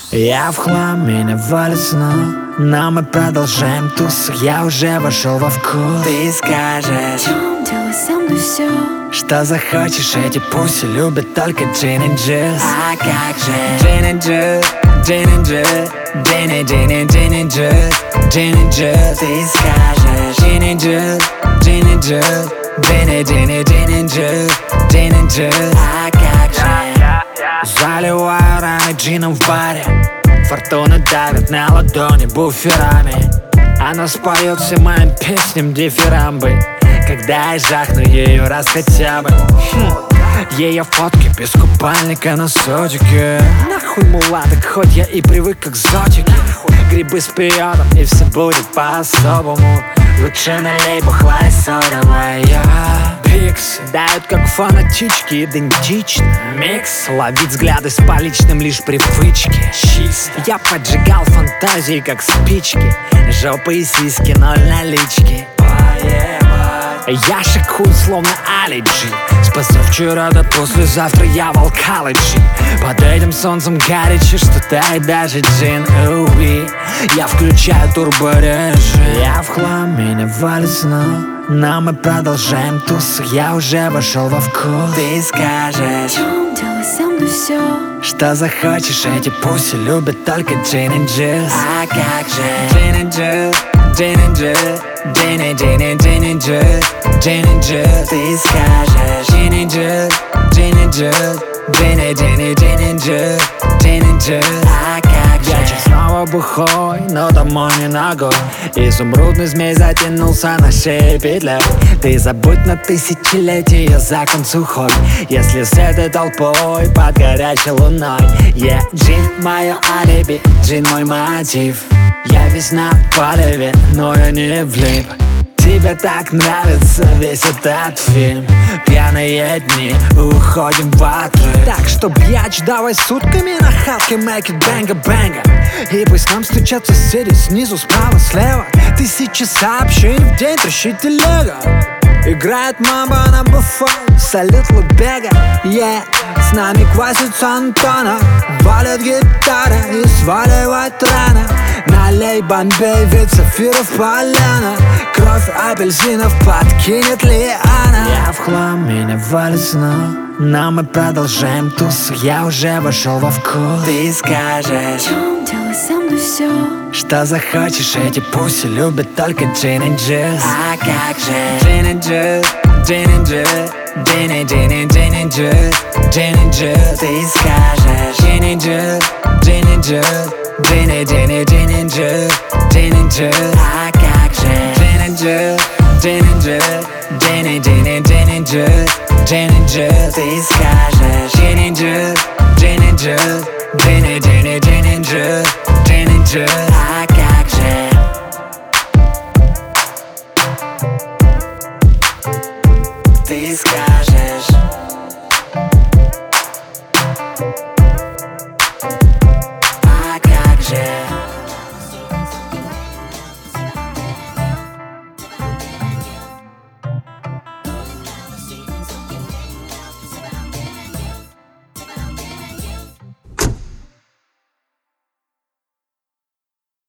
Я в хлам, меня валит снова, но мы продолжаем тусы. Я уже вошел во вкус. Ты скажешь, делай со мной все, что захочешь, эти пуси любят только джин и джиз. А как же джин и джиз, джин и джиз, джин и джин и джин и джиз, джин и джиз. Ты скажешь джин и джиз, джин и джиз, джин и джин и джин и джиз, джин и джиз. А как же заливаю раны джином в баре, фортуна давит на ладони буферами. Она споет всем моим песням дифирамбы, когда я жахну ее раз хотя бы. Ее фотки без купальника на сотике. Нахуй мулаток, хоть я и привык к экзотике. Грибы с периодом, и все будет по-особому. Лучше налей бухла и содовая. Пиксы дают как фанатички, идентично. Микс, ловить взгляды с поличным лишь привычки. Чисто я поджигал фантазии как спички. Жопы и сиськи, ноль налички. Я шикую словно аллерджи. С позавчера до послезавтра я в алкалоджи. Под этим солнцем горячо, что тает даже джин. Уи, я включаю турборежим. Я в хлам, меня валит снова, но мы продолжаем тусы. Я уже вошел во вкус. Ты скажешь, делай со мной все, что захочешь, эти пуси любят только джин и джиз. А как же джин и джиз, джин и джиз, джин и джин и джин и джиз, джин и джиз. Ты скажешь джин и джиз, джин и джиз, джин и джин и джин и джиз, джин и джиз. А как же вечер снова бухой, но домой не ногой. Изумрудный змей затянулся на шее петлей. Ты забудь на тысячелетие закон сухой, если с этой толпой под горячей луной. Джин мое алиби, джин мой мотив. Я весь на палеве, но я не влип. Тебе так нравится весь этот фильм. Пьяные дни, уходим в отрыв. Так что, бьяч, давай сутками на халке make it бэнга-бэнга. И пусть нам стучат соседи снизу, справа, слева. Тысячи сообщений в день, трещит телега. Играет мамба на буфон, салют Лубега. С нами квасится Антона, валит гитара и сваливает рано. Налей Бомбей, ведь сафиров поляна. Кровь апельсинов подкинет Лиана. Я в хлам, меня валит снова, но мы продолжаем тусы. Я уже вошел во вкус. Ты скажешь, делай со мной все, что захочешь, эти пуси любят только джин и джиз. А как же джин и джиз, джин и джиз, джин и джин и джин и джиз, джин и джиз. Ты скажешь джин и джиз, джин и джиз, джин и джин и джин и джиз, джин и джиз. А как же джин и джиз, джин и джиз, джин и джин и джин и джиз, джин и джиз. Ты скажешь